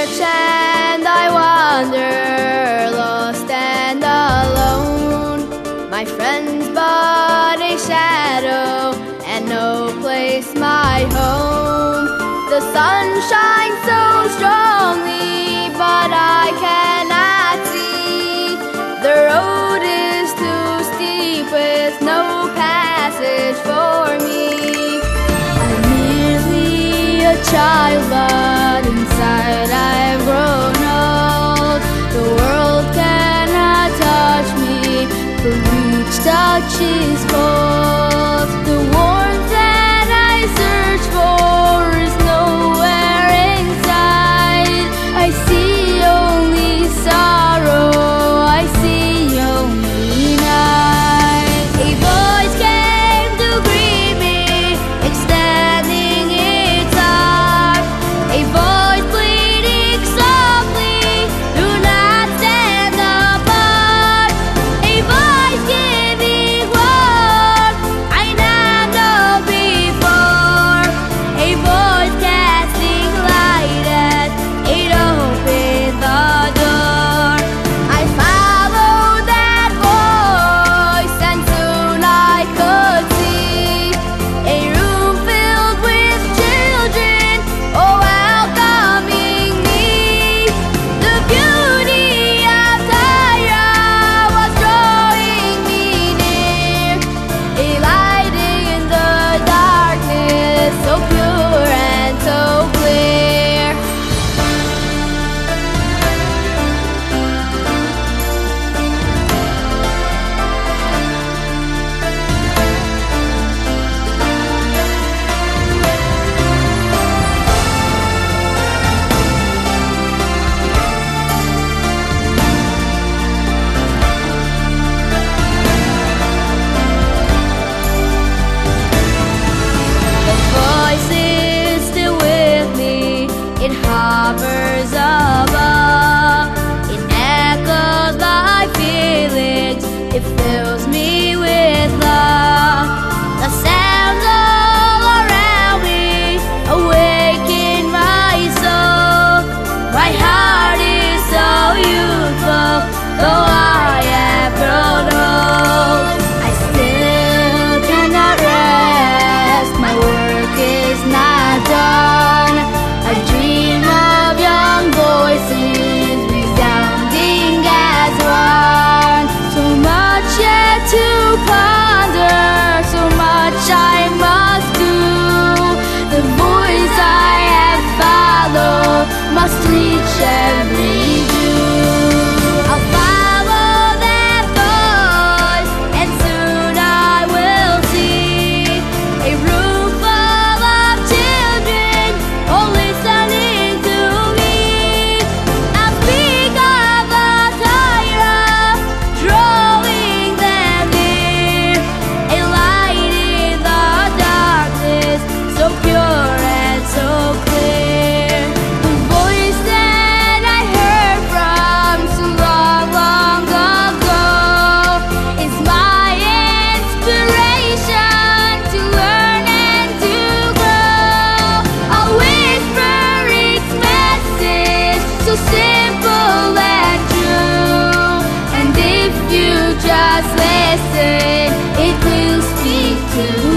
search and I wander, lost and alone. My friends but a shadow, and no place my home. The sun shines so strongly, but I cannot see. The road is too steep with no passage for me. I'm merely a child, but inside I've grown old. The world cannot touch me, for each touch is cold. The warmth that I search for is nowhere inside. I see only sorrow, I see only night. A voice came to greet me, extending its arm. A voice pleading softly, do not stand apart. A voice giving warmth I never known before. A voice casting light as it opened the door. I followed that voice, and soon I could see a room filled with children, oh, welcoming me. The beauty of Tyra was drawing me near, a light in the darkness, so pure and so clear. The voice is still with me, it hovers above. It echoes my feelings, it fills me with love. The sounds all around me awaken my soul. My heart is so youthful, though I have grown old. I still cannot rest, my work is not done. I dream of young voices resounding as one. So much yet to ponder, so much I must do. The voice I have followed must reach every Jew. I'll follow that voice, and soon I will see a room full of children, all listening to me. I'll speak of the Tyra, drawing them near, a light in the darkness, so pure and so clear. The voice that I heard from so long, long ago is my inspiration to learn and to grow. I'll whisper its message, so simple and true. And if you just listen, it will speak to